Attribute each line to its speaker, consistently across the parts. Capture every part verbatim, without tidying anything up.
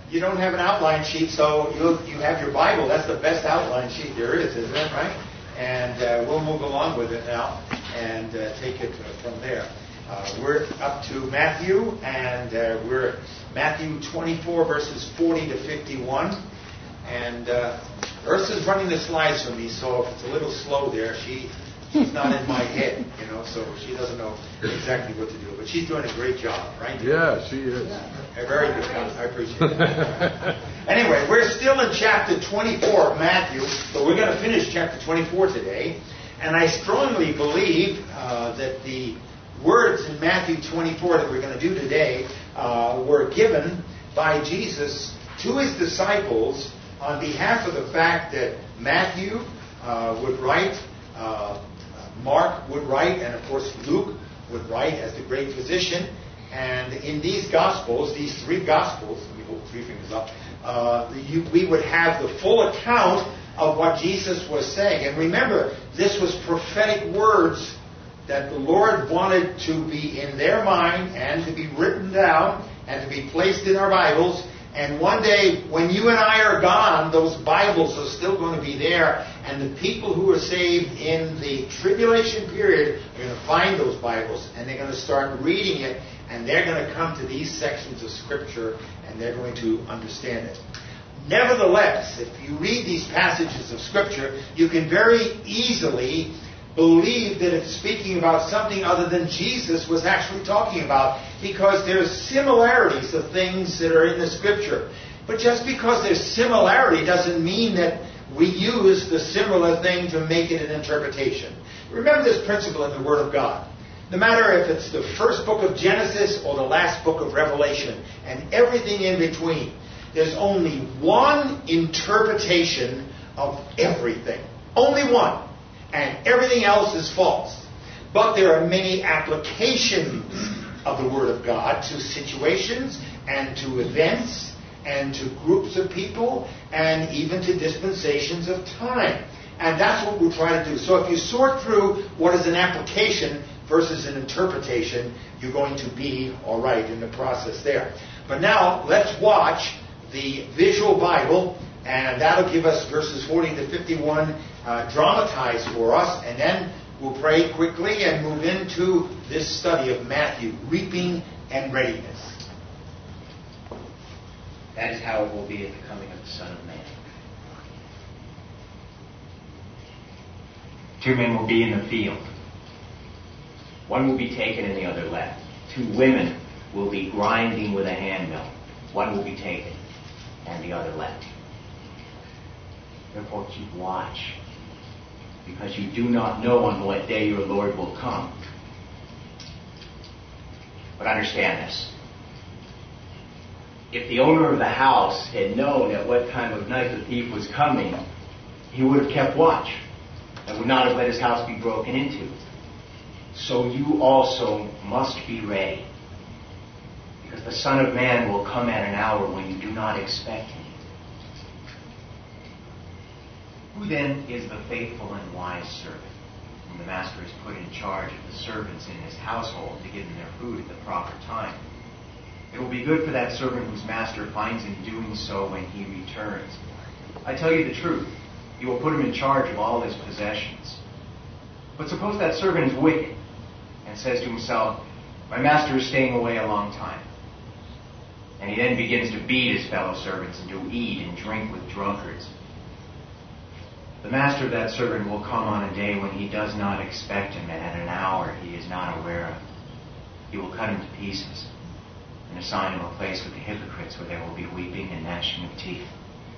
Speaker 1: you don't have an outline sheet, so you you have your Bible. That's the best outline sheet there is, isn't it, right? And uh, we'll move along with it now and uh, take it from there. Uh, we're up to Matthew, and uh, we're Matthew twenty-four, verses forty to fifty-one. And uh, Ursa's running the slides for me, so if it's a little slow there, she she's not in my head, you know, so she doesn't know exactly what to do. But she's doing a great job, right?
Speaker 2: Yeah, she is.
Speaker 1: Yeah. A very good job. I appreciate it. Anyway, we're still in chapter twenty-four of Matthew, but we're going to finish chapter twenty-four today. And I strongly believe uh, that the words in Matthew twenty-four that we're going to do today uh, were given by Jesus to his disciples on behalf of the fact that Matthew uh, would write, uh, Mark would write, and of course Luke would write as the great physician. And in these Gospels, these three Gospels, let me hold three fingers up, uh, you, we would have the full account of what Jesus was saying. And remember, this was prophetic words that the Lord wanted to be in their mind and to be written down and to be placed in our Bibles. And one day, when you and I are gone, those Bibles are still going to be there. And the people who are saved in the tribulation period are going to find those Bibles. And they're going to start reading it. And they're going to come to these sections of Scripture. And they're going to understand it. Nevertheless, if you read these passages of Scripture, you can very easily believe that it's speaking about something other than Jesus was actually talking about, because there's similarities of things that are in the Scripture. But just because there's similarity doesn't mean that we use the similar thing to make it an interpretation. Remember this principle in the Word of God. No matter if it's the first book of Genesis or the last book of Revelation and everything in between, there's only one interpretation of everything. Only one. And everything else is false. But there are many applications of the Word of God to situations and to events and to groups of people and even to dispensations of time. And that's what we're trying to do. So if you sort through what is an application versus an interpretation, you're going to be all right in the process there. But now let's watch the visual Bible, and that'll give us verses forty to fifty-one uh, dramatized for us, and then we'll pray quickly and move into this study of Matthew, reaping and readiness.
Speaker 3: That is how it will be at the coming of the Son of Man. Two men will be in the field. One will be taken and the other left. Two women will be grinding with a handmill. One will be taken and the other left. Therefore keep watch, because you do not know on what day your Lord will come. But understand this. If the owner of the house had known at what time of night the thief was coming, he would have kept watch and would not have let his house be broken into. So you also must be ready, because the Son of Man will come at an hour when you do not expect him. Who then is the faithful and wise servant whom the master has put in charge of the servants in his household to give them their food at the proper time? It will be good for that servant whose master finds him doing so when he returns. I tell you the truth, he will put him in charge of all his possessions. But suppose that servant is wicked and says to himself, my master is staying away a long time. And he then begins to beat his fellow servants and to eat and drink with drunkards. The master of that servant will come on a day when he does not expect him, and at an hour he is not aware of. He will cut him to pieces and assign him a place with the hypocrites, where there will be weeping and gnashing of teeth.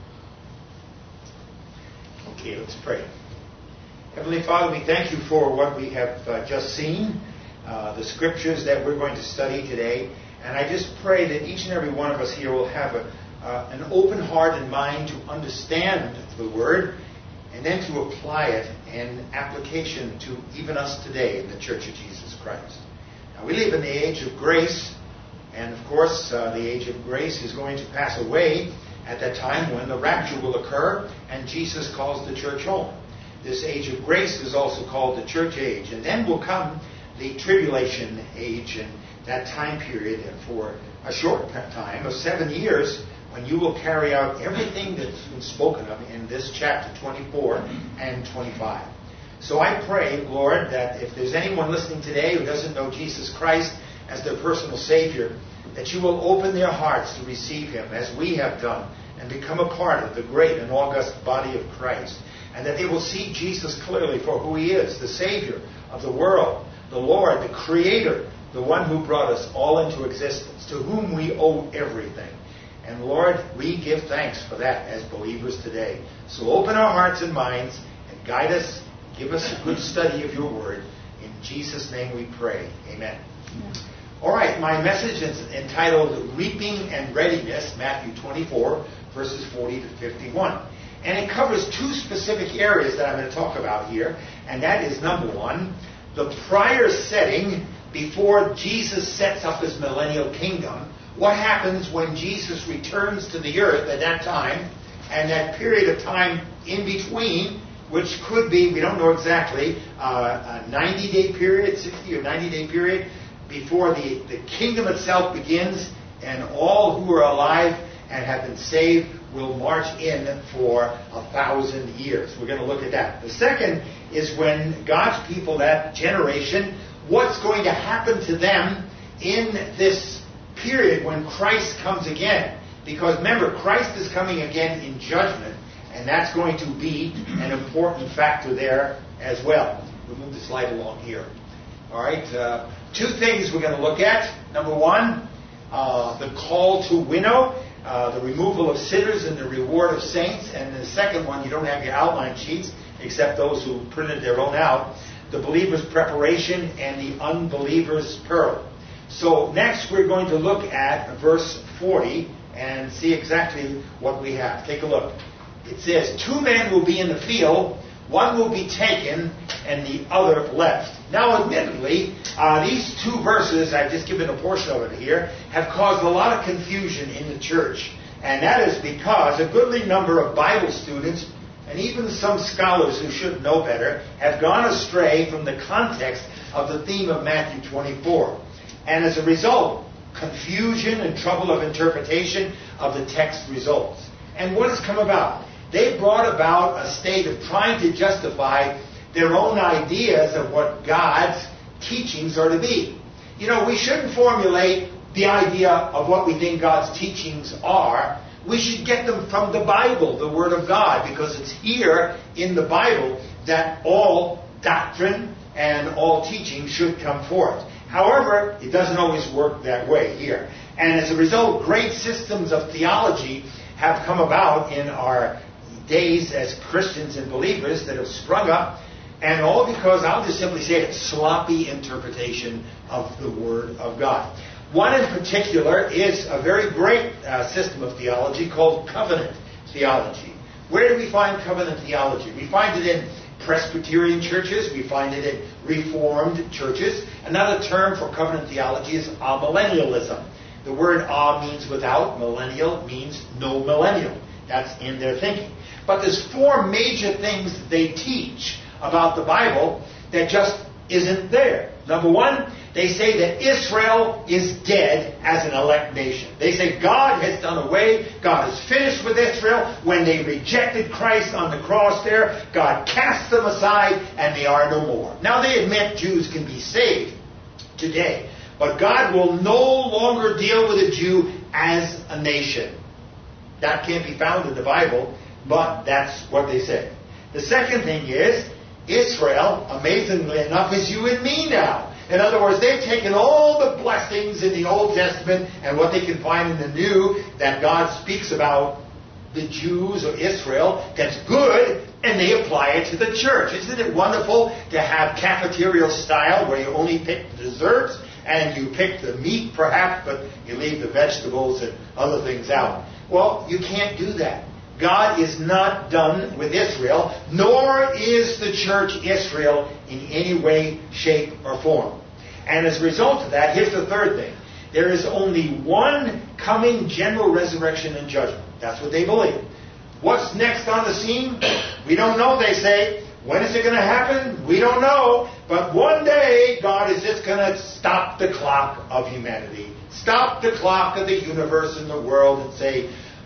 Speaker 1: Okay, let's pray. Heavenly Father, we thank you for what we have uh, just seen, uh, the scriptures that we're going to study today. And I just pray that each and every one of us here will have a, uh, an open heart and mind to understand the Word, and then to apply it in application to even us today in the Church of Jesus Christ. Now, we live in the age of grace, and of course, uh, the age of grace is going to pass away at that time when the rapture will occur and Jesus calls the church home. This age of grace is also called the church age. And then will come the tribulation age, and that time period, and for a short time of seven years, when you will carry out everything that's been spoken of in this chapter twenty-four and twenty-five. So I pray, Lord, that if there's anyone listening today who doesn't know Jesus Christ as their personal Savior, that you will open their hearts to receive Him as we have done and become a part of the great and august body of Christ. And that they will see Jesus clearly for who He is, the Savior of the world, the Lord, the Creator, the one who brought us all into existence, to whom we owe everything. And Lord, we give thanks for that as believers today. So open our hearts and minds and guide us. Give us a good study of your word. In Jesus' name we pray. Amen. Amen. All right, my message is entitled Reaping and Readiness, Matthew twenty-four, verses forty to fifty-one. And it covers two specific areas that I'm going to talk about here. And that is, number one, the prior setting before Jesus sets up His millennial kingdom. What happens when Jesus returns to the earth at that time, and that period of time in between, which could be, we don't know exactly, uh, a ninety-day period, sixty or ninety-day period, before the, the kingdom itself begins, and all who are alive and have been saved will march in for a thousand years. We're going to look at that. The second is when God's people, that generation, what's going to happen to them in this period when Christ comes again. Because remember, Christ is coming again in judgment, and that's going to be an important factor there as well. We'll move the slide along here. All right, uh, two things we're going to look at. Number one, uh, the call to winnow, uh, the removal of sinners and the reward of saints. And the second one, you don't have your outline sheets, except those who printed their own out, the believer's preparation and the unbeliever's peril. So next we're going to look at verse forty and see exactly what we have. Take a look. It says, two men will be in the field, one will be taken and the other left. Now, admittedly, uh, these two verses, I've just given a portion of it here, have caused a lot of confusion in the church. And that is because a goodly number of Bible students, and even some scholars who should know better, have gone astray from the context of the theme of Matthew twenty-four. And as a result, confusion and trouble of interpretation of the text results. And what has come about? They brought about a state of trying to justify their own ideas of what God's teachings are to be. You know, we shouldn't formulate the idea of what we think God's teachings are. We should get them from the Bible, the Word of God, because it's here in the Bible that all doctrine and all teaching should come forth. However, it doesn't always work that way here. And as a result, great systems of theology have come about in our days as Christians and believers that have sprung up, and all because, I'll just simply say it, sloppy interpretation of the Word of God. One in particular is a very great uh, system of theology called covenant theology. Where do we find covenant theology? We find it in Presbyterian churches. We find it in Reformed churches. Another term for covenant theology is amillennialism. The word "a" means without, millennial means no millennial. That's in their thinking. But there's four major things that they teach about the Bible that just isn't there. Number one, they say that Israel is dead as an elect nation. They say God has done away, God is finished with Israel. When they rejected Christ on the cross there, God cast them aside and they are no more. Now they admit Jews can be saved today, but God will no longer deal with a Jew as a nation. That can't be found in the Bible, but that's what they say. The second thing is, Israel, amazingly enough, is you and me now. In other words, they've taken all the blessings in the Old Testament and what they can find in the New that God speaks about the Jews or Israel that's good, and they apply it to the church. Isn't it wonderful to have cafeteria style where you only pick the desserts and you pick the meat perhaps, but you leave the vegetables and other things out? Well, you can't do that. God is not done with Israel, nor is the church Israel in any way, shape, or form. And as a result of that, here's the third thing. There is only one coming general resurrection and judgment. That's what they believe. What's next on the scene? We don't know, they say. When is it going to happen? We don't know. But one day, God is just going to stop the clock of humanity. Stop the clock of the universe and the world and say,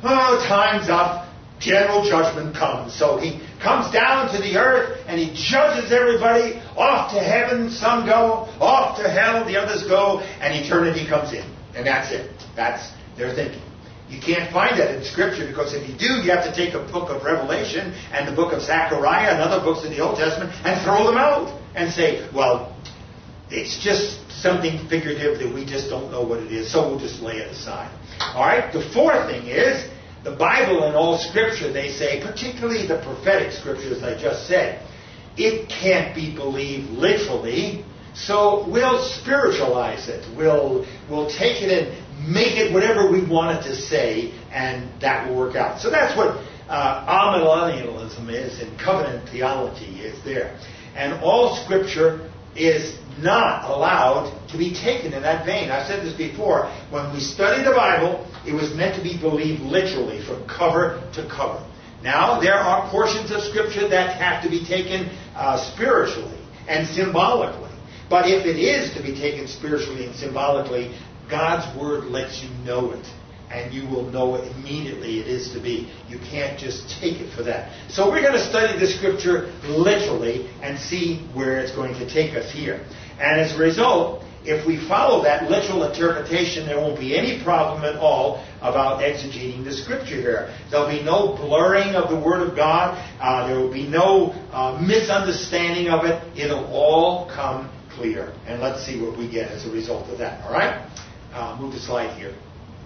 Speaker 1: oh, time's up. General judgment comes. So he comes down to the earth and he judges everybody. Off to heaven, some go. Off to hell, the others go. And eternity comes in. And that's it. That's their thinking. You can't find that in Scripture, because if you do, you have to take a book of Revelation and the book of Zechariah and other books in the Old Testament and throw them out and say, well, it's just something figurative that we just don't know what it is, so we'll just lay it aside. All right? The fourth thing is, the Bible and all Scripture, they say, particularly the prophetic Scriptures I just said, it can't be believed literally, so we'll spiritualize it. We'll, we'll take it and make it whatever we want it to say, and that will work out. So that's what uh, amillennialism is, and covenant theology is there. And all Scripture is not allowed to be taken in that vein. I've said this before. When we study the Bible, it was meant to be believed literally, from cover to cover. Now, there are portions of Scripture that have to be taken uh, spiritually and symbolically. But if it is to be taken spiritually and symbolically, God's Word lets you know it. And you will know it immediately it is to be. You can't just take it for that. So we're going to study the Scripture literally and see where it's going to take us here. And as a result, if we follow that literal interpretation, there won't be any problem at all about exegeting the Scripture here. There'll be no blurring of the Word of God. Uh, there will be no uh, misunderstanding of it. It'll all come clear. And let's see what we get as a result of that. All right? Uh, move the slide here.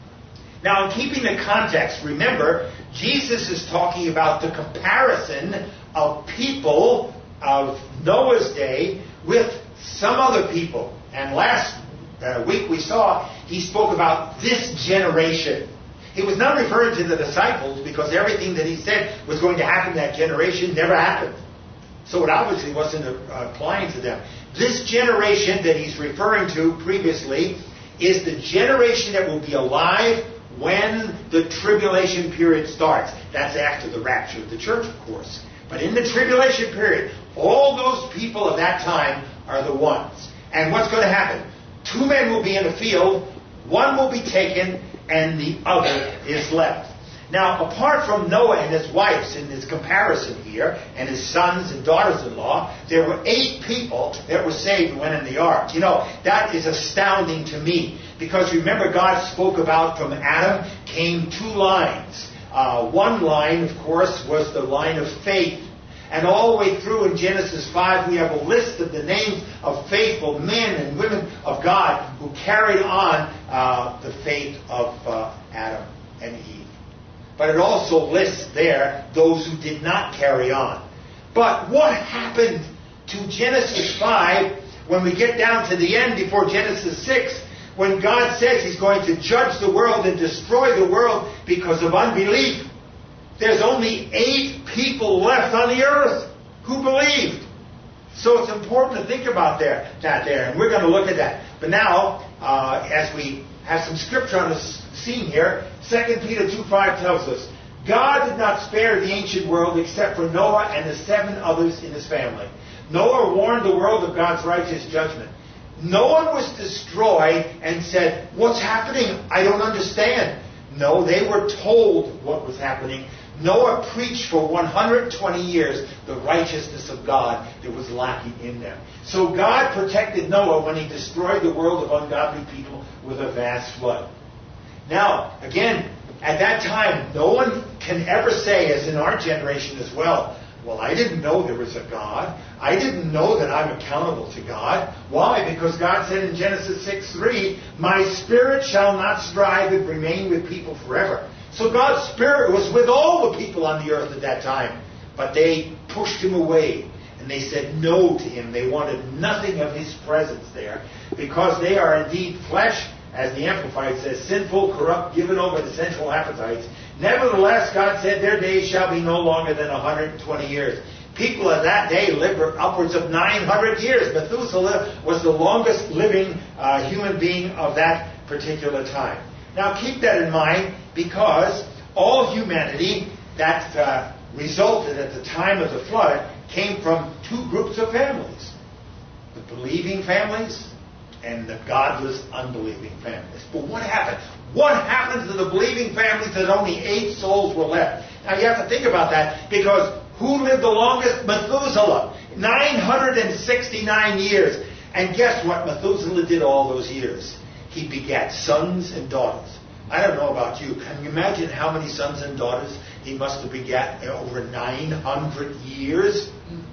Speaker 1: Now, in keeping the context, remember, Jesus is talking about the comparison of people of Noah's day with some other people. And last uh, week we saw he spoke about this generation. He was not referring to the disciples, because everything that he said was going to happen in that generation never happened. So it obviously wasn't uh, applying to them. This generation that he's referring to previously is the generation that will be alive when the tribulation period starts. That's after the rapture of the church, of course. But in the tribulation period, all those people of that time are the ones. And what's going to happen? Two men will be in a field, one will be taken, and the other is left. Now, apart from Noah and his wives in this comparison here, and his sons and daughters-in-law, there were eight people that were saved and went in the ark. You know, that is astounding to me. Because remember, God spoke about from Adam came two lines. Uh, one line, of course, was the line of faith. And all the way through in Genesis five, we have a list of the names of faithful men and women of God who carried on uh, the faith of uh, Adam and Eve. But it also lists there those who did not carry on. But what happened to Genesis five when we get down to the end before Genesis six, when God says He's going to judge the world and destroy the world because of unbelief? There's only eight people left on the earth who believed. So it's important to think about there, that there, and we're going to look at that. But now, uh, as we have some scripture on the scene here, Second Peter two five tells us, God did not spare the ancient world except for Noah and the seven others in his family. Noah warned the world of God's righteous judgment. No one was destroyed and said, what's happening? I don't understand. No, they were told what was happening. Noah preached for one hundred twenty years the righteousness of God that was lacking in them. So God protected Noah when He destroyed the world of ungodly people with a vast flood. Now, again, at that time, no one can ever say, as in our generation as well, well, I didn't know there was a God. I didn't know that I'm accountable to God. Why? Because God said in Genesis six three, my spirit shall not strive and remain with people forever. So God's Spirit was with all the people on the earth at that time. But they pushed Him away. And they said no to Him. They wanted nothing of His presence there. Because they are indeed flesh, as the Amplified says, sinful, corrupt, given over to sensual appetites. Nevertheless, God said their days shall be no longer than one hundred twenty years. People of that day lived for upwards of nine hundred years. Methuselah was the longest living uh, human being of that particular time. Now keep that in mind, because all humanity that uh, resulted at the time of the flood came from two groups of families. The believing families and the godless, unbelieving families. But what happened? What happened to the believing families that only eight souls were left? Now you have to think about that, because who lived the longest? Methuselah. nine hundred sixty-nine years. And guess what? Methuselah did all those years. He begat sons and daughters. I don't know about you. Can you imagine how many sons and daughters he must have begat in over nine hundred years?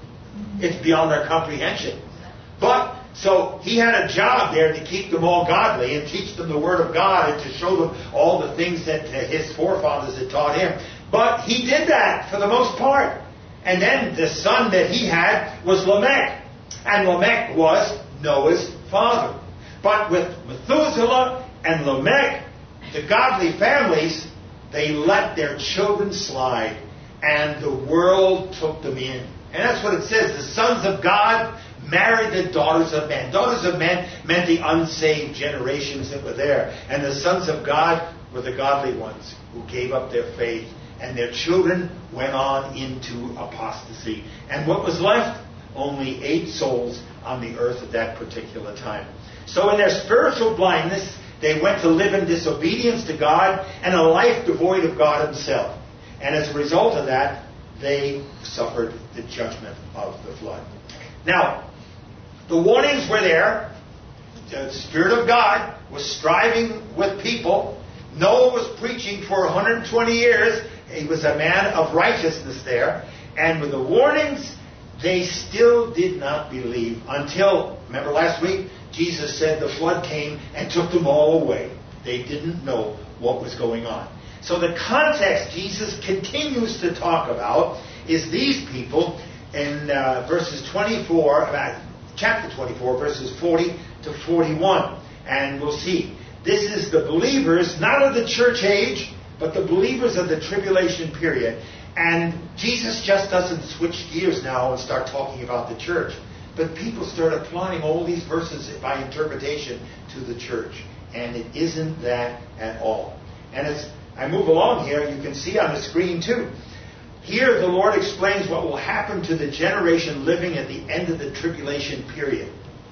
Speaker 1: It's beyond our comprehension. But, so he had a job there to keep them all godly and teach them the Word of God and to show them all the things that uh, his forefathers had taught him. But he did that for the most part. And then the son that he had was Lamech. And Lamech was Noah's father. But with Methuselah and Lamech, the godly families, they let their children slide. And the world took them in. And that's what it says. The sons of God married the daughters of men. Daughters of men meant the unsaved generations that were there. And the sons of God were the godly ones who gave up their faith. And their children went on into apostasy. And what was left? Only eight souls on the earth at that particular time. So in their spiritual blindness, they went to live in disobedience to God and a life devoid of God Himself. And as a result of that, they suffered the judgment of the flood. Now, the warnings were there. The Spirit of God was striving with people. Noah was preaching for one hundred twenty years. He was a man of righteousness there. And with the warnings, they still did not believe until, remember last week, Jesus said the flood came and took them all away. They didn't know what was going on. So the context Jesus continues to talk about is these people in uh, verses twenty-four, uh, chapter twenty-four, verses forty to forty-one. And we'll see. This is the believers, not of the church age, but the believers of the tribulation period. And Jesus just doesn't switch gears now and start talking about the church. But people start applying all these verses by interpretation to the church. And it isn't that at all. And as I move along here, you can see on the screen too. Here the Lord explains what will happen to the generation living at the end of the tribulation period.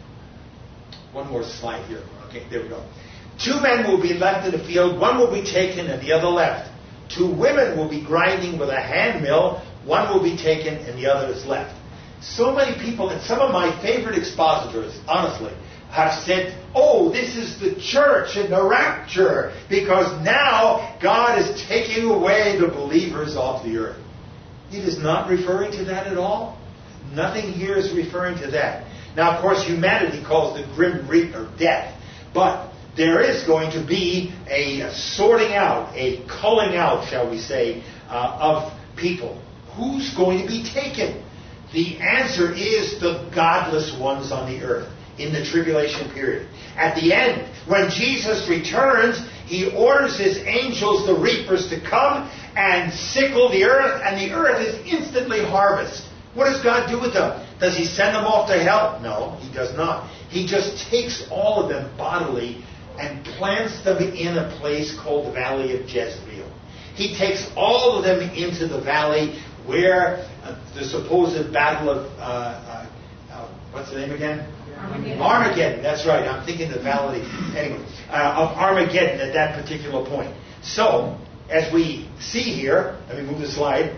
Speaker 1: One more slide here. Okay, there we go. Two men will be left in the field. One will be taken and the other left. Two women will be grinding with a hand mill. One will be taken and the other is left. So many people, and some of my favorite expositors, honestly, have said, oh, this is the church and the rapture, because now God is taking away the believers off the earth. It is not referring to that at all. Nothing here is referring to that. Now, of course, humanity calls the grim reaper death. But there is going to be a sorting out, a culling out, shall we say, uh, of people. Who's going to be taken? The answer is the godless ones on the earth in the tribulation period. At the end, when Jesus returns, He orders His angels, the reapers, to come and sickle the earth, and the earth is instantly harvested. What does God do with them? Does He send them off to hell? No, He does not. He just takes all of them bodily and plants them in a place called the Valley of Jezreel. He takes all of them into the valley where uh, the supposed battle of, uh, uh, uh, what's the name again?
Speaker 2: Armageddon.
Speaker 1: Armageddon, that's right. I'm thinking the valley, anyway, uh, of Armageddon at that particular point. So, as we see here, let me move the slide.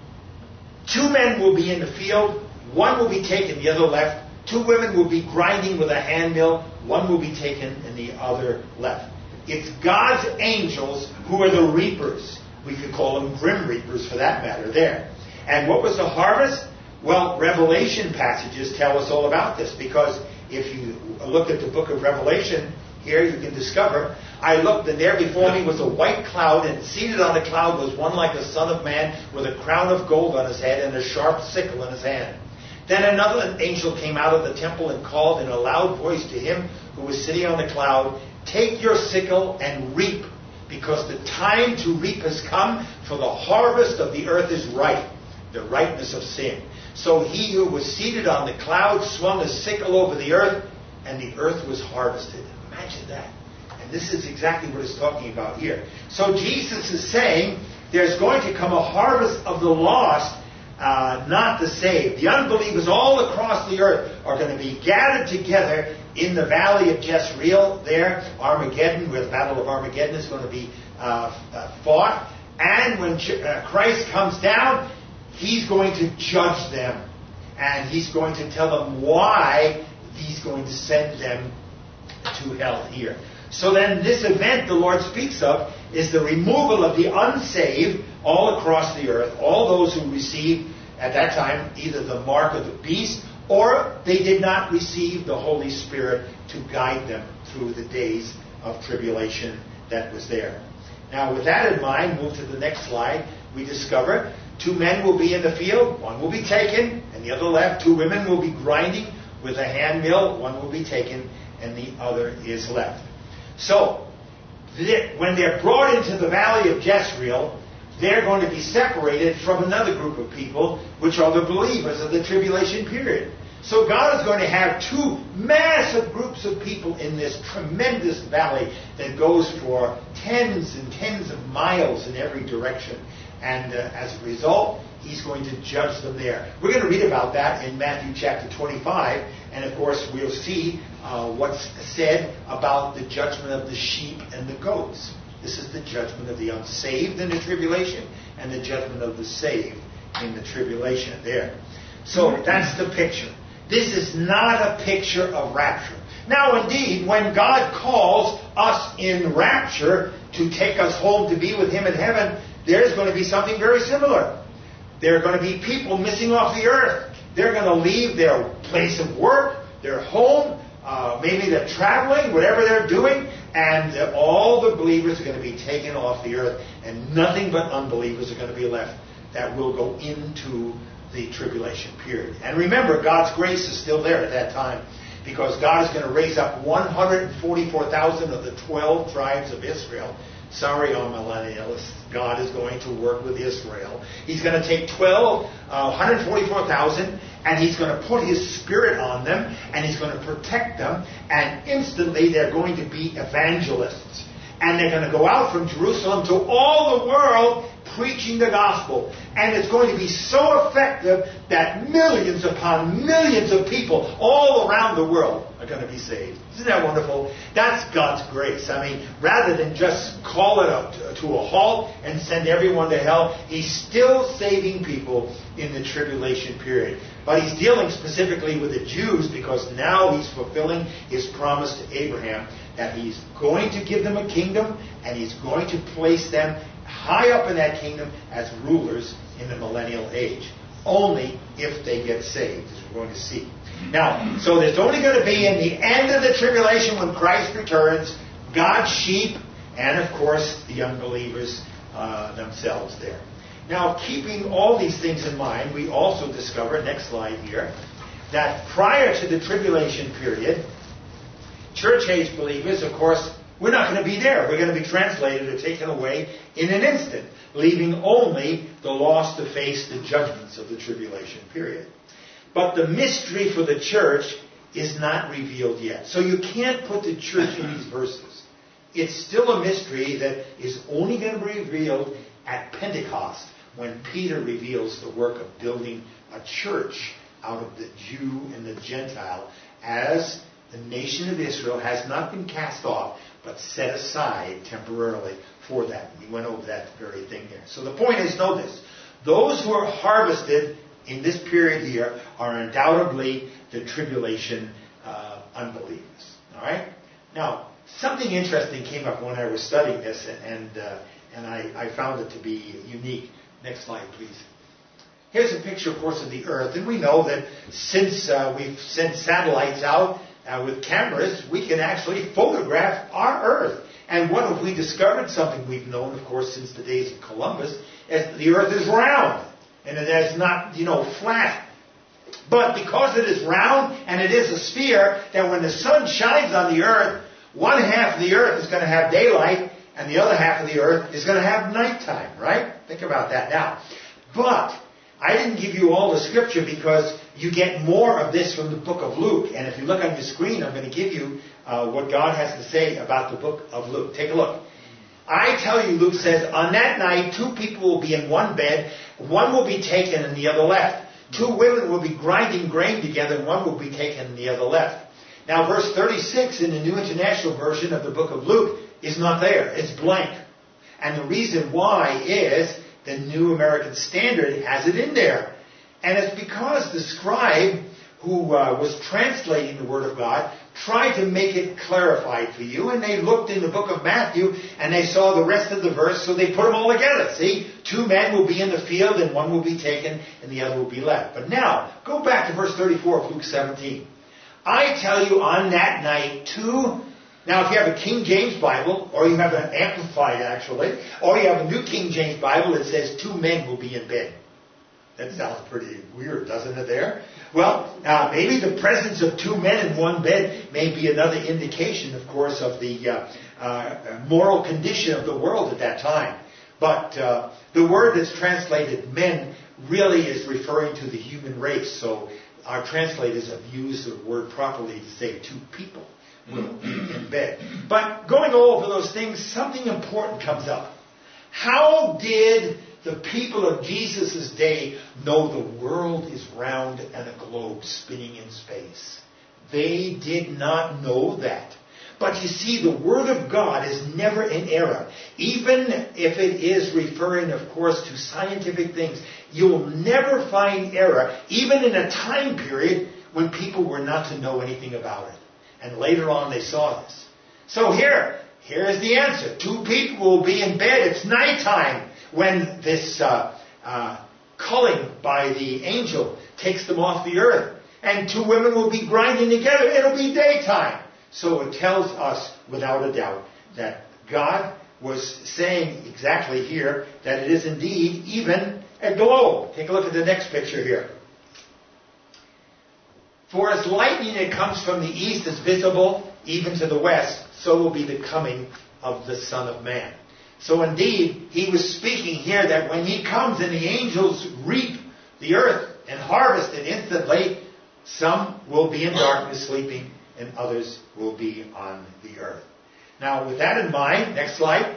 Speaker 1: Two men will be in the field. One will be taken, the other left. Two women will be grinding with a hand mill. One will be taken and the other left. It's God's angels who are the reapers. We could call them grim reapers for that matter there. And what was the harvest? Well, Revelation passages tell us all about this, because if you look at the book of Revelation, here you can discover, I looked and there before me was a white cloud, and seated on the cloud was one like a son of man with a crown of gold on his head and a sharp sickle in his hand. Then another angel came out of the temple and called in a loud voice to him who was sitting on the cloud, take your sickle and reap, because the time to reap has come, for the harvest of the earth is ripe, the ripeness of sin. So he who was seated on the cloud swung a sickle over the earth, and the earth was harvested. Imagine that. And this is exactly what it's talking about here. So Jesus is saying there's going to come a harvest of the lost, uh, not the saved. The unbelievers all across the earth are going to be gathered together in the valley of Jezreel there, Armageddon, where the Battle of Armageddon is going to be uh, uh, fought. And when uh, Christ comes down, he's going to judge them. And he's going to tell them why he's going to send them to hell here. So then this event the Lord speaks of is the removal of the unsaved all across the earth, all those who received at that time either the mark of the beast or they did not receive the Holy Spirit to guide them through the days of tribulation that was there. Now with that in mind, move to the next slide, we discover two men will be in the field, one will be taken and the other left. Two women will be grinding with a hand mill, one will be taken and the other is left. So, when they're brought into the valley of Jezreel, they're going to be separated from another group of people, which are the believers of the tribulation period. So God is going to have two massive groups of people in this tremendous valley that goes for tens and tens of miles in every direction. And uh, as a result, he's going to judge them there. We're going to read about that in Matthew chapter twenty-five. And of course, we'll see uh, what's said about the judgment of the sheep and the goats. This is the judgment of the unsaved in the tribulation and the judgment of the saved in the tribulation there. So that's the picture. This is not a picture of rapture. Now, indeed, when God calls us in rapture to take us home to be with him in heaven, there's going to be something very similar. There are going to be people missing off the earth. They're going to leave their place of work, their home, uh, maybe they're traveling, whatever they're doing, and uh, all the believers are going to be taken off the earth, and nothing but unbelievers are going to be left that will go into the tribulation period. And remember, God's grace is still there at that time, because God is going to raise up one hundred forty-four thousand of the twelve tribes of Israel. Sorry, all millennialists. God is going to work with Israel. He's going to take twelve, uh, one hundred forty-four thousand, and he's going to put his spirit on them, and he's going to protect them, and instantly they're going to be evangelists. And they're going to go out from Jerusalem to all the world preaching the gospel. And it's going to be so effective that millions upon millions of people all around the world are going to be saved. Isn't that wonderful? That's God's grace. I mean, rather than just call it up to, to a halt and send everyone to hell, he's still saving people in the tribulation period. But he's dealing specifically with the Jews, because now he's fulfilling his promise to Abraham that he's going to give them a kingdom and he's going to place them high up in that kingdom as rulers in the millennial age. Only if they get saved, as we're going to see. Now, so there's only going to be in the end of the tribulation when Christ returns, God's sheep, and of course the unbelievers uh, themselves there. Now, keeping all these things in mind, we also discover, next slide here, that prior to the tribulation period, church-age believers, of course, we're not going to be there. We're going to be translated or taken away in an instant, leaving only the lost to face the judgments of the tribulation period. But the mystery for the church is not revealed yet. So you can't put the church in these verses. It's still a mystery that is only going to be revealed at Pentecost, when Peter reveals the work of building a church out of the Jew and the Gentile, as the nation of Israel has not been cast off, but set aside temporarily for that. We went over that very thing there. So the point is, know this. Those who are harvested in this period here are undoubtedly the tribulation uh, unbelievers. All right? Now, something interesting came up when I was studying this, and uh, and I, I found it to be unique. Next slide, please. Here's a picture, of course, of the Earth. And we know that since uh, we've sent satellites out uh, with cameras, we can actually photograph our Earth. And what if we discovered something we've known, of course, since the days of Columbus, as the Earth is round. And it is not, you know, flat. But because it is round and it is a sphere, that when the sun shines on the Earth, one half of the Earth is going to have daylight, and the other half of the Earth is going to have nighttime, right? Think about that now. But I didn't give you all the scripture because you get more of this from the book of Luke. And if you look on your screen, I'm going to give you uh, what God has to say about the book of Luke. Take a look. I tell you, Luke says, on that night, two people will be in one bed. One will be taken and the other left. Two women will be grinding grain together, and one will be taken and the other left. Now, verse thirty-six in the New International Version of the book of Luke is not there. It's blank. And the reason why is the New American Standard has it in there. And it's because the scribe who uh, was translating the Word of God tried to make it clarified for you, and they looked in the book of Matthew and they saw the rest of the verse, so they put them all together. See, two men will be in the field and one will be taken and the other will be left. But now, go back to verse thirty-four of Luke seventeen. I tell you, on that night, two... Now, if you have a King James Bible, or you have an Amplified actually, or you have a New King James Bible, it says two men will be in bed. That sounds pretty weird, doesn't it there? Well, uh, maybe the presence of two men in one bed may be another indication, of course, of the uh, uh, moral condition of the world at that time. But uh, the word that's translated men really is referring to the human race. So our translators have used the word properly to say two people will be in bed. But going over those things, something important comes up. How did the people of Jesus' day know the world is round and a globe spinning in space? They did not know that. But you see, the Word of God is never in error. Even if it is referring, of course, to scientific things, you'll never find error, even in a time period when people were not to know anything about it. And later on they saw this. So here, here is the answer. Two people will be in bed. It's nighttime when this uh, uh, culling by the angel takes them off the earth. And two women will be grinding together. It'll be daytime. So it tells us, without a doubt, that God was saying exactly here that it is indeed even a globe. Take a look at the next picture here. For as lightning that comes from the east is visible even to the west, so will be the coming of the Son of Man. So indeed, he was speaking here that when he comes and the angels reap the earth and harvest it instantly, some will be in darkness sleeping and others will be on the earth. Now, with that in mind, next slide.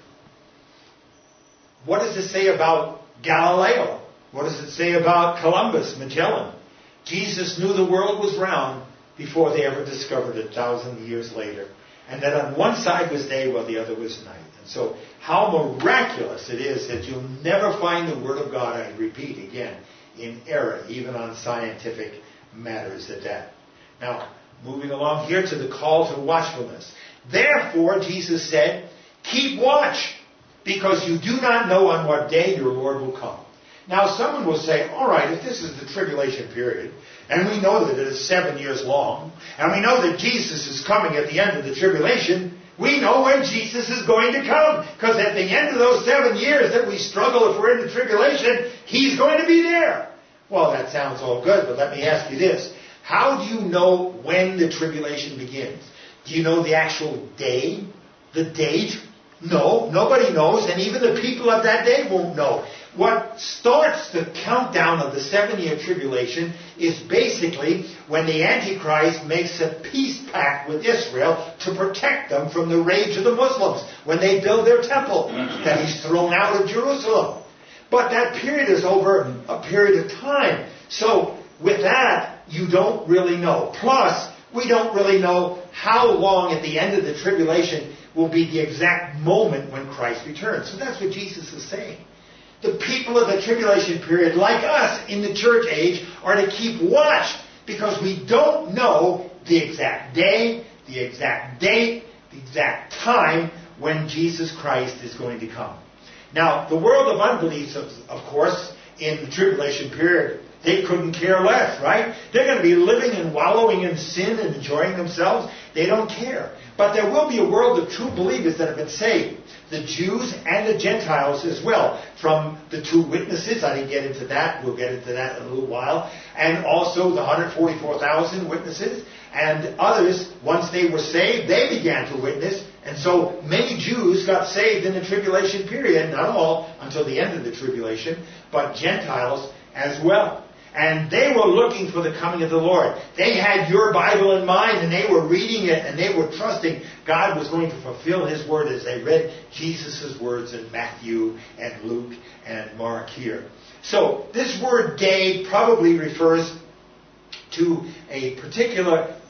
Speaker 1: What does it say about Galileo? What does it say about Columbus, Magellan? Jesus knew the world was round before they ever discovered it a thousand years later. And that on one side was day while the other was night. And so how miraculous it is that you'll never find the Word of God, I repeat again, in error, even on scientific matters at that. Now, moving along here to the call to watchfulness. Therefore, Jesus said, keep watch, because you do not know on what day your Lord will come. Now, someone will say, all right, if this is the tribulation period, and we know that it is seven years long, and we know that Jesus is coming at the end of the tribulation, we know when Jesus is going to come. Because at the end of those seven years that we struggle if we're in the tribulation, He's going to be there. Well, that sounds all good, but let me ask you this. How do you know when the tribulation begins? Do you know the actual day? The date? No, nobody knows, and even the people of that day won't know. What starts the countdown of the seven-year tribulation is basically when the Antichrist makes a peace pact with Israel to protect them from the rage of the Muslims when they build their temple that he's thrown out of Jerusalem. But that period is over a period of time. So with that, you don't really know. Plus, we don't really know how long at the end of the tribulation will be the exact moment when Christ returns. So that's what Jesus is saying. The people of the tribulation period, like us in the church age, are to keep watch because we don't know the exact day, the exact date, the exact time when Jesus Christ is going to come. Now, the world of unbelief, of, of course, in the tribulation period, they couldn't care less, right? They're going to be living and wallowing in sin and enjoying themselves. They don't care. But there will be a world of true believers that have been saved. The Jews and the Gentiles as well. From the two witnesses, I didn't get into that. We'll get into that in a little while. And also the one hundred forty-four thousand witnesses. And others, once they were saved, they began to witness. And so many Jews got saved in the tribulation period. Not all until the end of the tribulation, but Gentiles as well. And they were looking for the coming of the Lord. They had your Bible in mind, and they were reading it, and they were trusting God was going to fulfill His word as they read Jesus' words in Matthew and Luke and Mark here. So this word day probably refers to a particular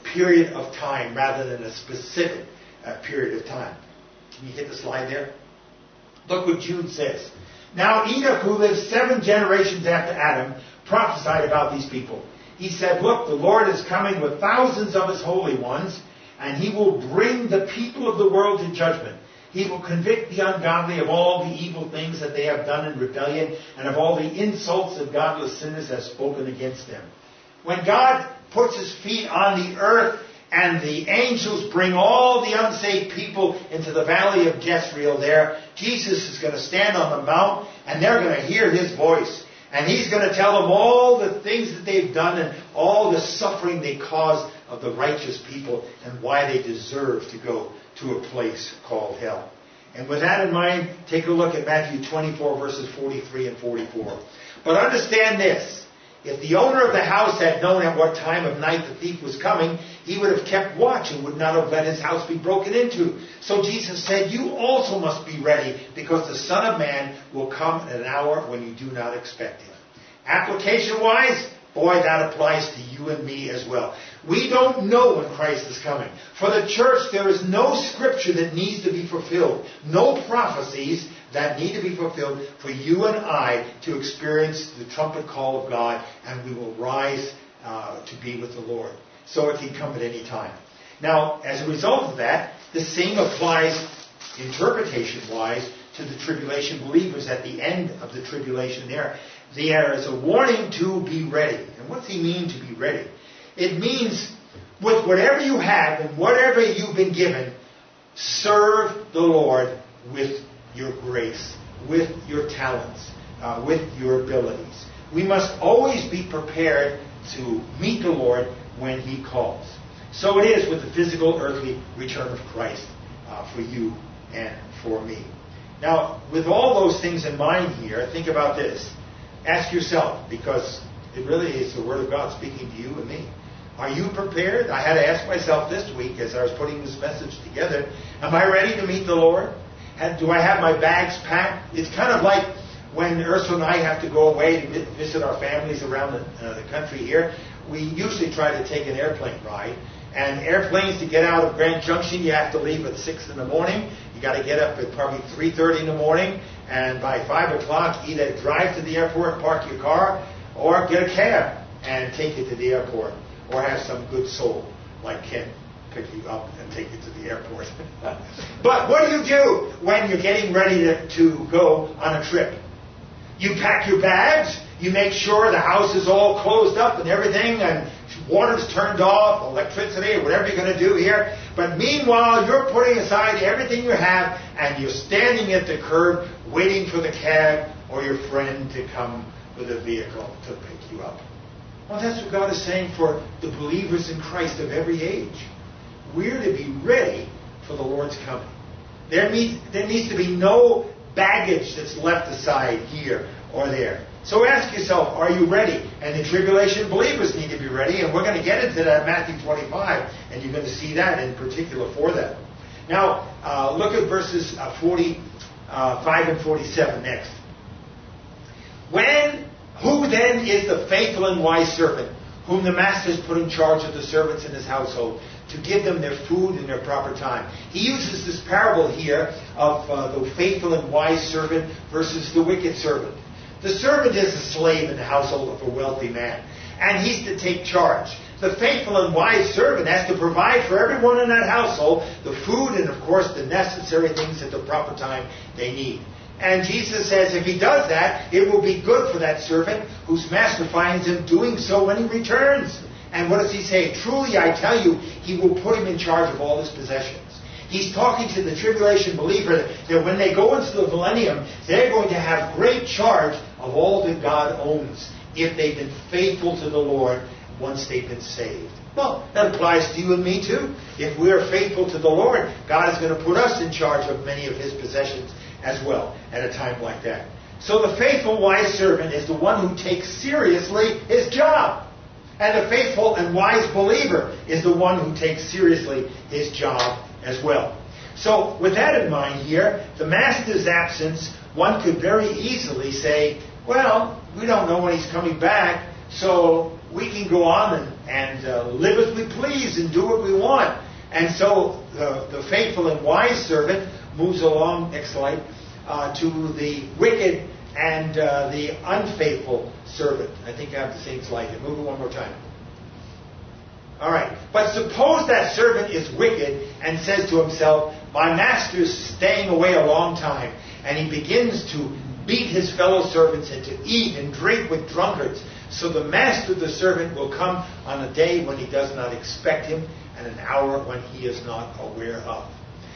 Speaker 1: period of time rather than a specific uh, period of time. Can you hit the slide there? Look what Jude says. Now Enoch, who lived seven generations after Adam, prophesied about these people. He said, look, the Lord is coming with thousands of his holy ones, and he will bring the people of the world to judgment. He will convict the ungodly of all the evil things that they have done in rebellion, and of all the insults that godless sinners have spoken against them. When God puts his feet on the earth, and the angels bring all the unsaved people into the valley of Jezreel there, Jesus is going to stand on the mount, and they're going to hear his voice. And he's going to tell them all the things that they've done and all the suffering they caused of the righteous people and why they deserve to go to a place called hell. And with that in mind, take a look at Matthew twenty-four, verses forty-three and forty-four. But understand this. If the owner of the house had known at what time of night the thief was coming, he would have kept watch and would not have let his house be broken into. So Jesus said, you also must be ready, because the Son of Man will come at an hour when you do not expect him. Application-wise, boy, that applies to you and me as well. We don't know when Christ is coming. For the church, there is no scripture that needs to be fulfilled. No prophecies that need to be fulfilled for you and I to experience the trumpet call of God, and we will rise uh, to be with the Lord. So it can come at any time. Now, as a result of that, the same applies interpretation-wise to the tribulation believers at the end of the tribulation there. There is a warning to be ready. And what's he mean to be ready? It means with whatever you have and whatever you've been given, serve the Lord with your grace, with your talents, uh, with your abilities. We must always be prepared to meet the Lord when he calls. So it is with the physical earthly return of Christ uh, for you and for me. Now, with all those things in mind here, think about this. Ask yourself, because it really is the Word of God speaking to you and me. Are you prepared? I had to ask myself this week as I was putting this message together, am I ready to meet the Lord? Do I have my bags packed? It's kind of like when Ursula and I have to go away to visit our families around the, uh, the country here. We usually try to take an airplane ride. And airplanes, to get out of Grand Junction, you have to leave at six in the morning. You got to get up at probably three thirty in the morning. And by five o'clock, either drive to the airport, park your car, or get a cab and take it to the airport. Or have some good soul like Ken pick you up and take you to the airport. But what do you do when you're getting ready to, to go on a trip? You pack your bags. You make sure the house is all closed up and everything, and water's turned off, electricity, or whatever you're going to do here. But meanwhile, you're putting aside everything you have, and you're standing at the curb waiting for the cab or your friend to come with a vehicle to pick you up. Well, that's what God is saying for the believers in Christ of every age. We're to be ready for the Lord's coming. There needs, there needs to be no baggage that's left aside here or there. So ask yourself, are you ready? And the tribulation believers need to be ready. And we're going to get into that in Matthew twenty-five. And you're going to see that in particular for that. Now, uh, look at verses uh, forty-five and forty-seven next. When, who then is the faithful and wise servant, whom the master has put in charge of the servants in his household, to give them their food in their proper time? He uses this parable here of uh, the faithful and wise servant versus the wicked servant. The servant is a slave in the household of a wealthy man, and he's to take charge. The faithful and wise servant has to provide for everyone in that household the food and, of course, the necessary things at the proper time they need. And Jesus says if he does that, it will be good for that servant whose master finds him doing so when he returns. And what does he say? Truly, I tell you, he will put him in charge of all his possessions. He's talking to the tribulation believer that when they go into the millennium, they're going to have great charge of all that God owns if they've been faithful to the Lord once they've been saved. Well, that applies to you and me too. If we're faithful to the Lord, God is going to put us in charge of many of his possessions as well at a time like that. So the faithful wise servant is the one who takes seriously his job. And the faithful and wise believer is the one who takes seriously his job as well. So with that in mind here, the master's absence, one could very easily say, well, we don't know when he's coming back, so we can go on and, and uh, live as we please and do what we want. And so the, the faithful and wise servant moves along, next slide, uh, to the wicked and uh, the unfaithful servant. I think I have the same slide here. Move it one more time. All right. But suppose that servant is wicked and says to himself, my master is staying away a long time, and he begins to beat his fellow servants and to eat and drink with drunkards. So the master of the servant will come on a day when he does not expect him, and an hour when he is not aware of.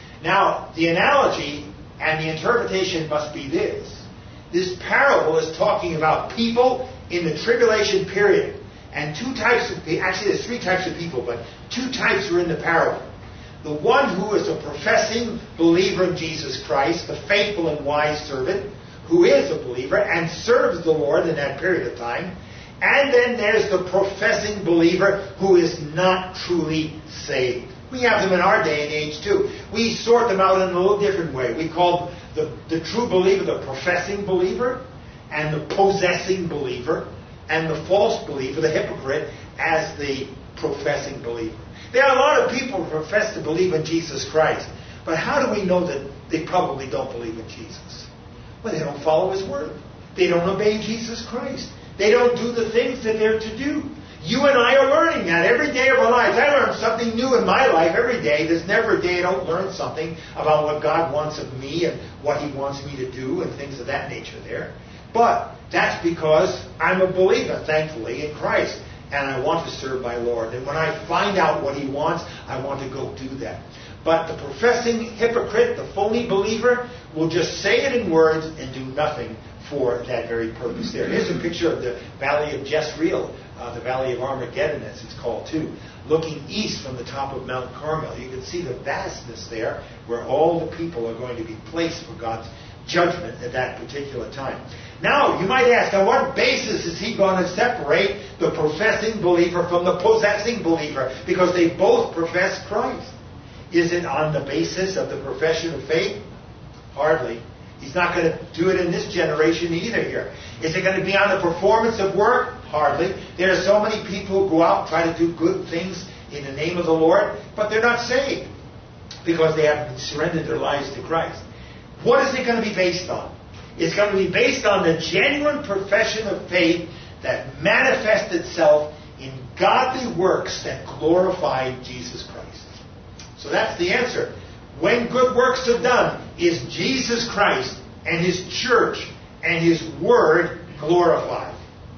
Speaker 1: Now, the analogy and the interpretation must be this. This parable is talking about people in the tribulation period. And two types of people, actually there's three types of people, but two types are in the parable. The one who is a professing believer in Jesus Christ, the faithful and wise servant, who is a believer and serves the Lord in that period of time. And then there's the professing believer who is not truly saved. We have them in our day and age too. We sort them out in a little different way. We call the, the true believer the professing believer, and the possessing believer, and the false believer, the hypocrite, as the professing believer. There are a lot of people who profess to believe in Jesus Christ. But how do we know that they probably don't believe in Jesus? Well, they don't follow His Word. They don't obey Jesus Christ. They don't do the things that they're to do. You and I are learning that every day of our lives. I learn something new in my life every day. There's never a day I don't learn something about what God wants of me and what He wants me to do and things of that nature there. But that's because I'm a believer, thankfully, in Christ. And I want to serve my Lord. And when I find out what He wants, I want to go do that. But the professing hypocrite, the phony believer, will just say it in words and do nothing for that very purpose there. Here's a picture of the Valley of Jezreel, uh, the Valley of Armageddon, as it's called too. Looking east from the top of Mount Carmel, you can see the vastness there where all the people are going to be placed for God's judgment at that particular time. Now, you might ask, on what basis is He going to separate the professing believer from the possessing believer? Because they both profess Christ. Is it on the basis of the profession of faith? Hardly. He's not going to do it in this generation either here. Is it going to be on the performance of work? Hardly. There are so many people who go out and try to do good things in the name of the Lord, but they're not saved because they haven't surrendered their lives to Christ. What is it going to be based on? It's going to be based on the genuine profession of faith that manifests itself in godly works that glorify Jesus Christ. So that's the answer. When good works are done, is Jesus Christ and His church and His Word glorified?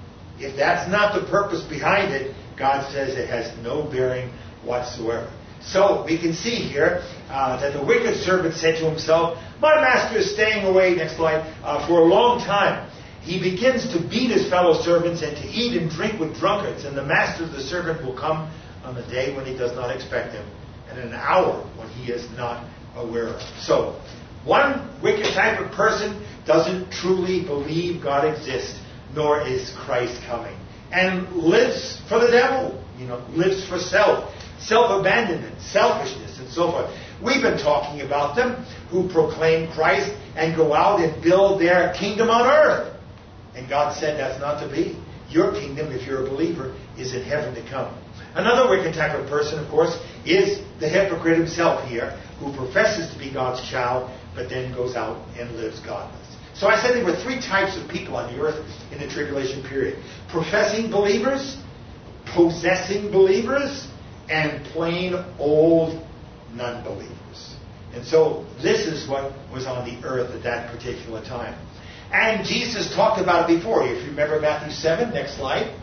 Speaker 1: If that's not the purpose behind it, God says it has no bearing whatsoever. So we can see here uh, that the wicked servant said to himself, my master is staying away, next slide, uh, for a long time. He begins to beat his fellow servants and to eat and drink with drunkards. And the master of the servant will come on the day when he does not expect him, and in an hour when he is not aware of. So, one wicked type of person doesn't truly believe God exists, nor is Christ coming, and lives for the devil, you know, lives for self, self-abandonment, selfishness, and so forth. We've been talking about them who proclaim Christ and go out and build their kingdom on earth. And God said that's not to be. Your kingdom, if you're a believer, is in heaven to come. Another wicked type of person, of course, is the hypocrite himself here, who professes to be God's child, but then goes out and lives godless. So I said there were three types of people on the earth in the tribulation period. Professing believers, possessing believers, and plain old non-believers. And so this is what was on the earth at that particular time. And Jesus talked about it before. If you remember Matthew seven, next slide.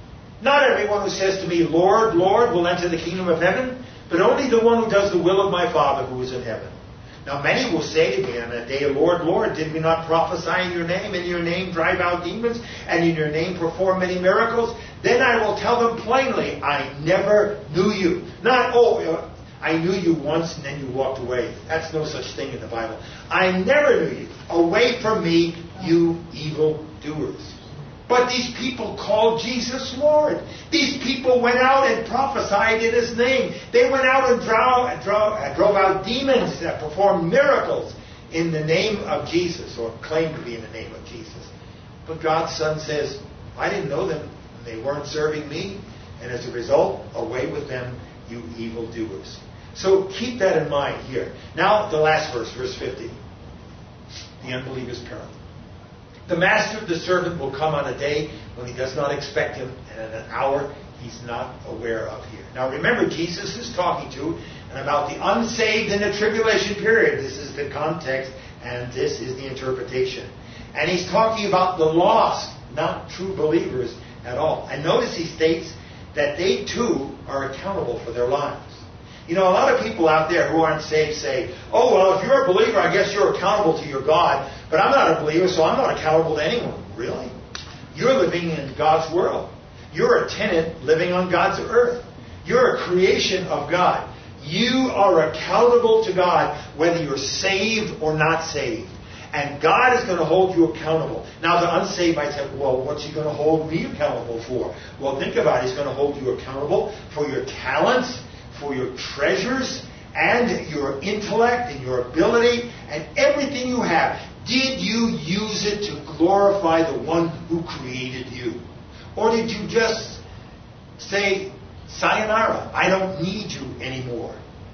Speaker 1: Not everyone who says to me, Lord, Lord, will enter the kingdom of heaven, but only the one who does the will of my Father who is in heaven. Now many will say to me on that day, Lord, Lord, did we not prophesy in your name, in your name drive out demons, and in your name perform many miracles? Then I will tell them plainly, I never knew you. Not, oh, I knew you once and then you walked away. That's no such thing in the Bible. I never knew you. Away from me, you evil doers. But these people called Jesus Lord. These people went out and prophesied in His name. They went out and drove, drove, drove out demons that performed miracles in the name of Jesus, or claimed to be in the name of Jesus. But God's Son says, I didn't know them. They weren't serving me, and as a result, away with them, you evildoers. So keep that in mind here. Now, the last verse, verse fifty. The unbeliever's peril. The master of the servant will come on a day when he does not expect him, and at an hour he's not aware of here. Now remember, Jesus is talking to and about the unsaved in the tribulation period. This is the context, and this is the interpretation. And he's talking about the lost, not true believers at all. And notice he states that they too are accountable for their lives. You know, a lot of people out there who aren't saved say, oh, well, if you're a believer, I guess you're accountable to your God. But I'm not a believer, so I'm not accountable to anyone. Really? You're living in God's world. You're a tenant living on God's earth. You're a creation of God. You are accountable to God whether you're saved or not saved. And God is going to hold you accountable. Now, the unsaved might say, well, what's he going to hold me accountable for? Well, think about it. He's going to hold you accountable for your talents, for your treasures, and your intellect, and your ability, and everything you have. Did you use it to glorify the one who created you? Or did you just say, sayonara, I don't need you anymore?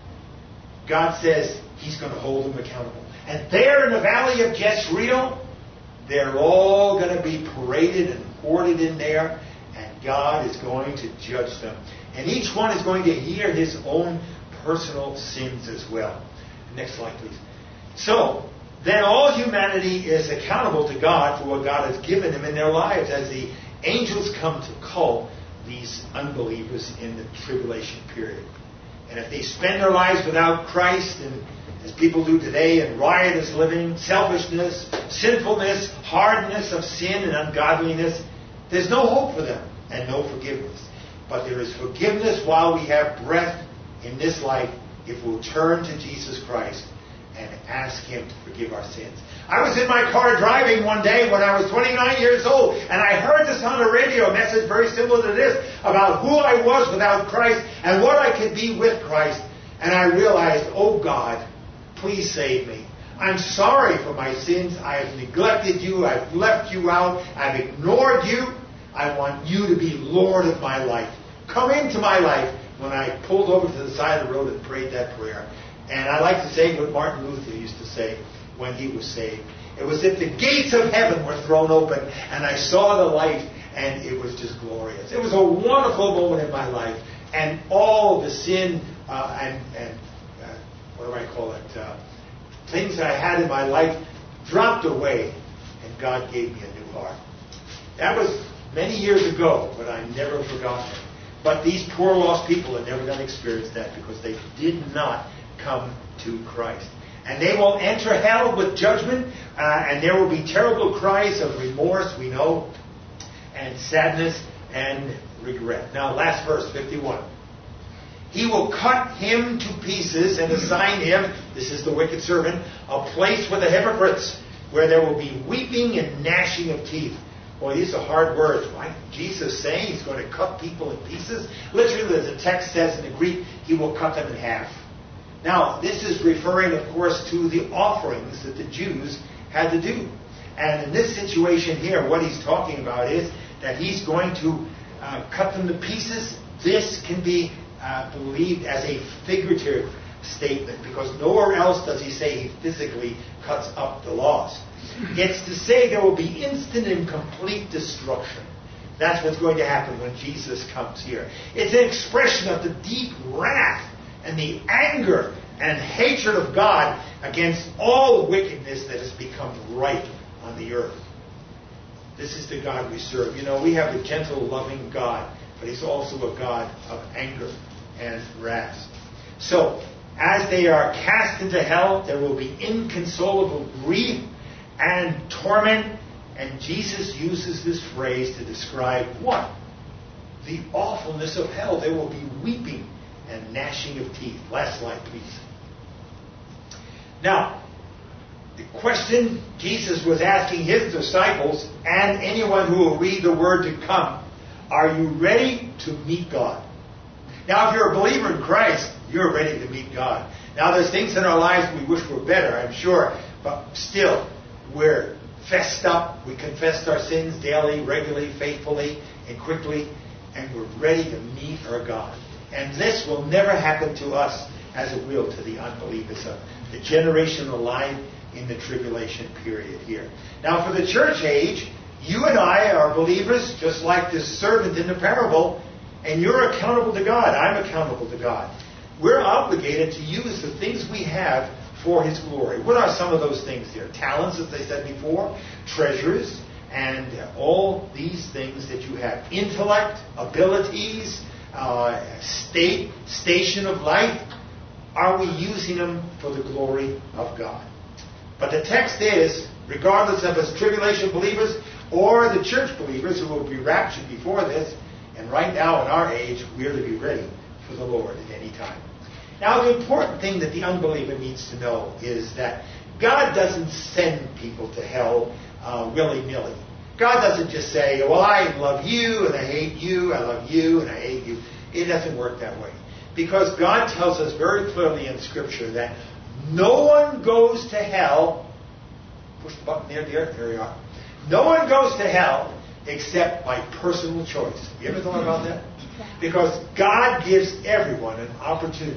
Speaker 1: God says he's going to hold them accountable. And there in the valley of Jezreel, they're all going to be paraded and hoarded in there, and God is going to judge them. And each one is going to hear his own personal sins as well. Next slide, please. So, then all humanity is accountable to God for what God has given them in their lives as the angels come to cull these unbelievers in the tribulation period. And if they spend their lives without Christ, and as people do today, in riotous living, selfishness, sinfulness, hardness of sin and ungodliness, there's no hope for them and no forgiveness. But there is forgiveness while we have breath in this life if we'll turn to Jesus Christ and ask him to forgive our sins. I was in my car driving one day when I was twenty-nine years old, and I heard this on the radio, a message very similar to this, about who I was without Christ and what I could be with Christ. And I realized, oh God, please save me. I'm sorry for my sins. I have neglected you. I've left you out. I've ignored you. I want you to be Lord of my life. Come into my life. When I pulled over to the side of the road and prayed that prayer. And I like to say what Martin Luther used to say when he was saved. It was that the gates of heaven were thrown open and I saw the light, and it was just glorious. It was a wonderful moment in my life. And all the sin uh, and, and uh, what do I call it? Uh, things that I had in my life dropped away, and God gave me a new heart. That was many years ago, but I never forgot it. But these poor lost people are never going to experience that because they did not come to Christ. And they will enter hell with judgment, uh, and there will be terrible cries of remorse, we know, and sadness and regret. Now, last verse, fifty-one. He will cut him to pieces and assign him, this is the wicked servant, a place with the hypocrites, where there will be weeping and gnashing of teeth. Boy, these are hard words, right? Jesus saying he's going to cut people in pieces. Literally, as the text says in the Greek, he will cut them in half. Now, this is referring, of course, to the offerings that the Jews had to do. And in this situation here, what he's talking about is that he's going to uh, cut them to pieces. This can be uh, believed as a figurative statement, because nowhere else does he say he physically cuts up the lost. It's to say there will be instant and complete destruction. That's what's going to happen when Jesus comes here. It's an expression of the deep wrath and the anger and hatred of God against all wickedness that has become ripe on the earth. This is the God we serve. You know, we have a gentle, loving God, but he's also a God of anger and wrath. So, as they are cast into hell, there will be inconsolable grief and torment. And Jesus uses this phrase to describe what? The awfulness of hell. There will be weeping and gnashing of teeth. Last slide, please. Now, the question Jesus was asking his disciples and anyone who will read the word to come, are you ready to meet God? Now, if you're a believer in Christ, you're ready to meet God. Now, there's things in our lives we wish were better, I'm sure, but still, we're fessed up. We confessed our sins daily, regularly, faithfully, and quickly, and we're ready to meet our God. And this will never happen to us as it will to the unbelievers of the generation alive in the tribulation period here. Now, for the church age, you and I are believers, just like this servant in the parable, and you're accountable to God. I'm accountable to God. We're obligated to use the things we have for His glory. What are some of those things there? Talents, as I said before, treasures, and all these things that you have. Intellect, abilities, uh, state, station of life. Are we using them for the glory of God? But the text is, regardless of us tribulation believers or the church believers who will be raptured before this, and right now in our age, we're to be ready for the Lord at any time. Now, the important thing that the unbeliever needs to know is that God doesn't send people to hell uh, willy-nilly. God doesn't just say, well, I love you and I hate you, I love you and I hate you. It doesn't work that way. Because God tells us very clearly in Scripture that no one goes to hell. Push the button there, there, there you are. No one goes to hell except by personal choice. Have you ever thought about that? Because God gives everyone an opportunity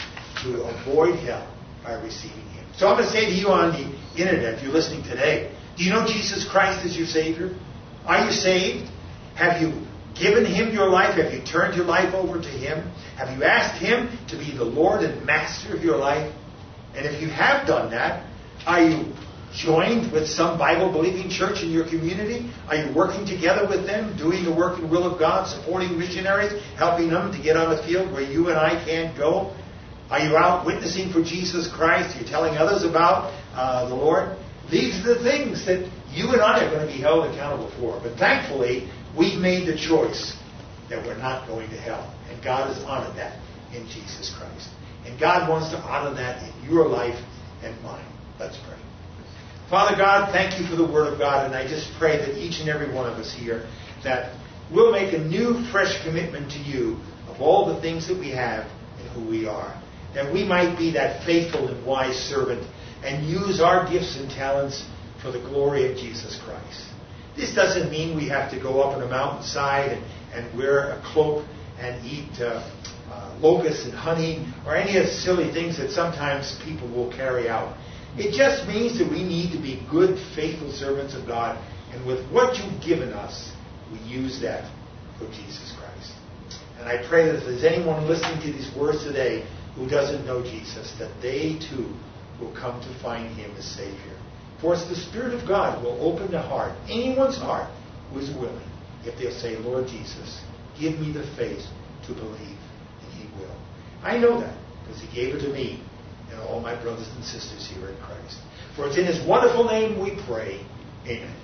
Speaker 1: to avoid hell by receiving Him. So I'm going to say to you on the internet, if you're listening today, do you know Jesus Christ as your Savior? Are you saved? Have you given Him your life? Have you turned your life over to Him? Have you asked Him to be the Lord and Master of your life? And if you have done that, are you joined with some Bible-believing church in your community? Are you working together with them, doing the work and will of God, supporting missionaries, helping them to get on the field where you and I can't go? Are you out witnessing for Jesus Christ? Are you telling others about uh, the Lord? These are the things that you and I are going to be held accountable for. But thankfully, we've made the choice that we're not going to hell. And God has honored that in Jesus Christ. And God wants to honor that in your life and mine. Let's pray. Father God, thank you for the Word of God. And I just pray that each and every one of us here, that we'll make a new, fresh commitment to you of all the things that we have and who we are. That we might be that faithful and wise servant and use our gifts and talents for the glory of Jesus Christ. This doesn't mean we have to go up on a mountainside and, and wear a cloak and eat uh, uh, locusts and honey or any of the silly things that sometimes people will carry out. It just means that we need to be good, faithful servants of God. And with what you've given us, we use that for Jesus Christ. And I pray that if there's anyone listening to these words today who doesn't know Jesus, that they too will come to find Him as Savior. For it's the Spirit of God will open the heart, anyone's heart who is willing, if they'll say, Lord Jesus, give me the faith to believe, and He will. I know that because He gave it to me and all my brothers and sisters here in Christ. For it's in His wonderful name we pray. Amen.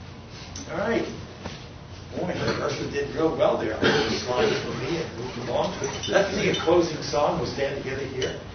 Speaker 1: All right. Boy, Ursula did real well there. I did the slides for me and moved along. Let's sing a closing song. We'll stand together here.